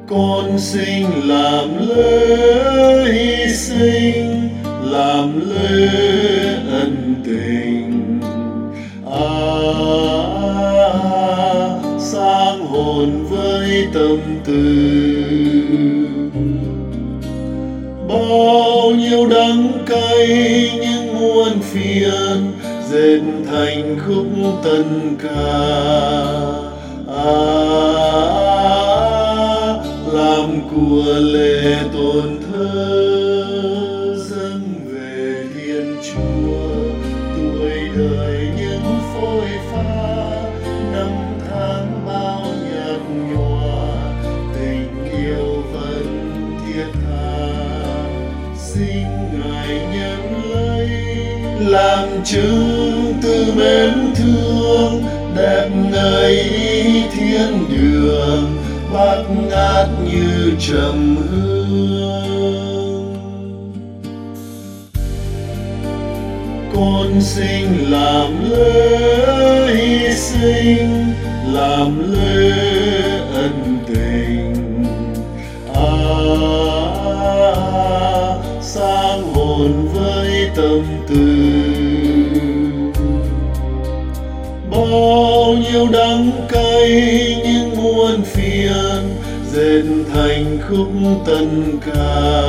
con sinh làm lễ hy sinh, làm lễ ân tình. Sáng hồn với tâm tư, bao nhiêu đắng cay những muôn phiền dệt thành khúc tân ca. Làm của lễ tôn thờ dâng về Thiên Chúa, tuổi đời những phôi pha, năm tháng bao nhạt nhòa, tình yêu vẫn thiết tha. Xin Ngài nhận lấy làm chứng từ mến thương, đẹp ngời ý thiên đường, bát ngát như trầm hương. Con sinh làm lễ hy sinh, làm lễ ân tình. Sáng hồn với tâm tư, bao nhiêu đắng cay những muôn phiền dệt thành khúc tân ca.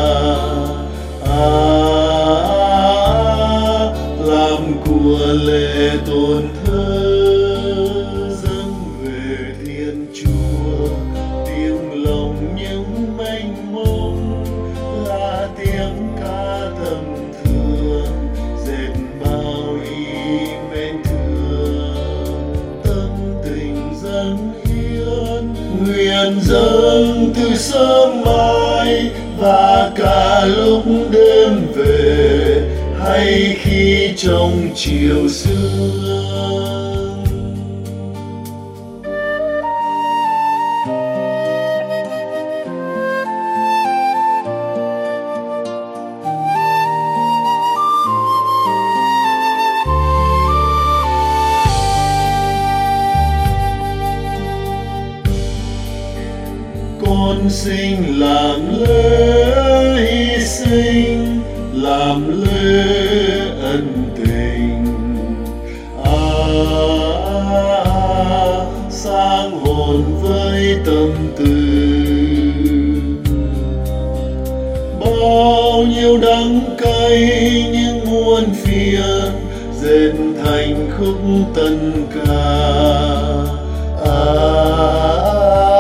Làm của lễ tôn thờ dâng về Thiên Chúa, tiếng lòng những mênh mông là tiếng ca thầm thương, dệt bao ý mến thương. Tâm tình dâng hiến, nguyện dâng từ sớm mai và cả lúc đêm về, hay khi trong chiều sương. Con sinh làm lễ hy sinh, làm lễ ân tình. Sáng hồn với tâm tư, bao nhiêu đắng cay những muôn phiền dệt thành khúc tân ca.